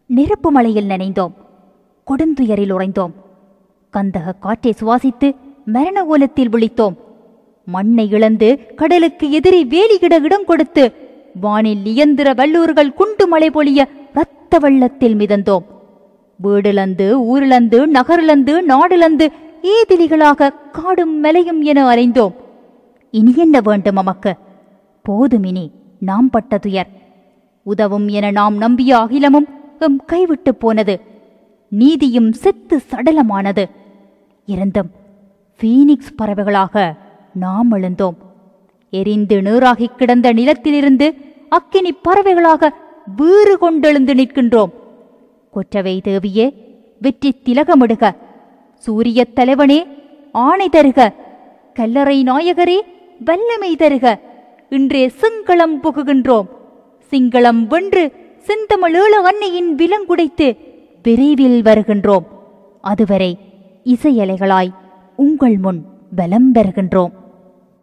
நெருப்பு மலையில் நனைந்தோம். கொடுந்துயரில் உறைந்தோம். கந்தக காற்றை சுவாசித்து மரண ஓலத்தில் விழித்தோம். மண்ணை இழந்து கடலுக்கு எதிரி வேலியிட இடம் கொடுத்து வானில் இயந்திர வல்லூர்கள் குண்டு மழை பொழிய இரத்த வெள்ளத்தில் மிதந்தோம். வீடிழந்து ஊரிழந்து நகரிழந்து நாடிழந்து ஏதிலிகளாக காடும் மலையும் என அலைந்தோம். இனி என்ன வேண்டும் நமக்கு? போதும் இனி நாம் பட்ட துயர். உதவும் என நாம் நம்பிய அகிலமும் எம் கைவிட்டு போனது. நீதியும் செத்து சடலமானது. இருந்தும் பீனிக்ஸ் பறவைகளாக நாம் எழுந்தோம். எரிந்து நீராகிக் கிடந்த நிலத்திலிருந்து அக்கினி பறவைகளாக வீறு கொண்டெழுந்து நிற்கின்றோம். கொற்றவை தேவியே, வெற்றி திலகமிடுக. சூரிய தலைவனே, ஆணை தருக. கல்லறை நாயகரே, வல்லமை தருக. இன்றே சிங்களம் புகுகின்றோம். சிங்களம் வென்று செந்தமிழீழ அன்னையின் விலங்குடைத்து விரைவில் வருகின்றோம். அதுவரை இசையலைகளாய் உங்கள் முன் பலம் பெறுகின்றோம்.